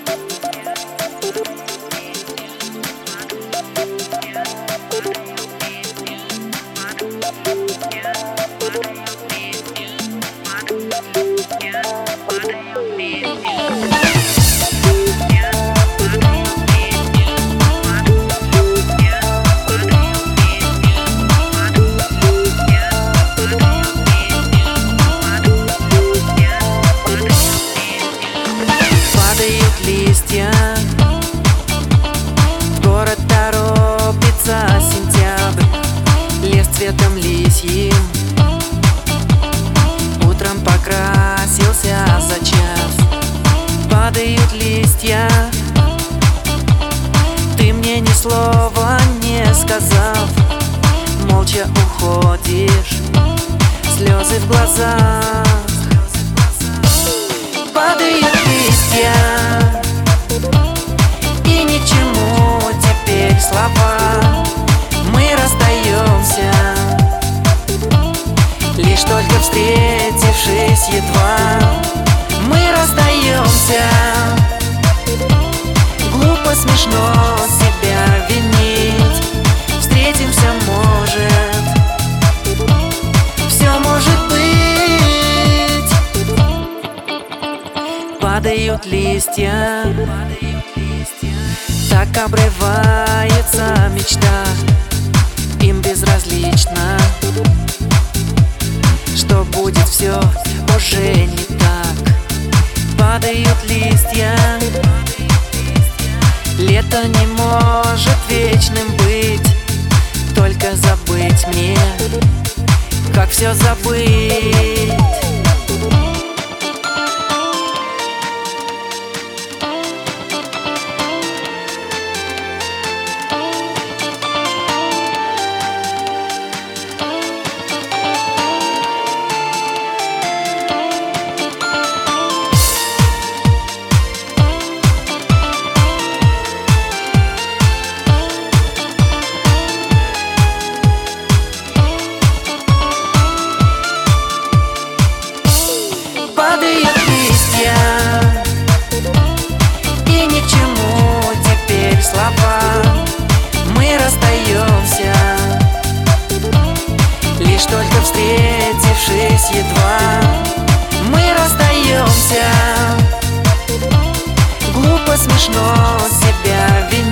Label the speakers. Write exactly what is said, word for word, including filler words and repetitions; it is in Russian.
Speaker 1: Листья, в город торопится сентябрь, лес цветом лисьим утром покрасился за час. Падают листья, ты мне ни слова не сказав, молча уходишь, слезы в глазах. Падают листья, и ничему теперь слова. Мы расстаемся, лишь только встретившись едва. Мы расстаемся, глупо, смешно себя винить. Встретимся, может, все может быть. Падают листья, так обрывается мечта. Им безразлично, что будет все уже не так. Падают листья, лето не может вечным быть. Только забыть мне, как все забыть. Падают листья, и ничему теперь слова. Мы расстаемся, лишь только встретившись едва. Мы расстаемся, глупо, смешно себя винить.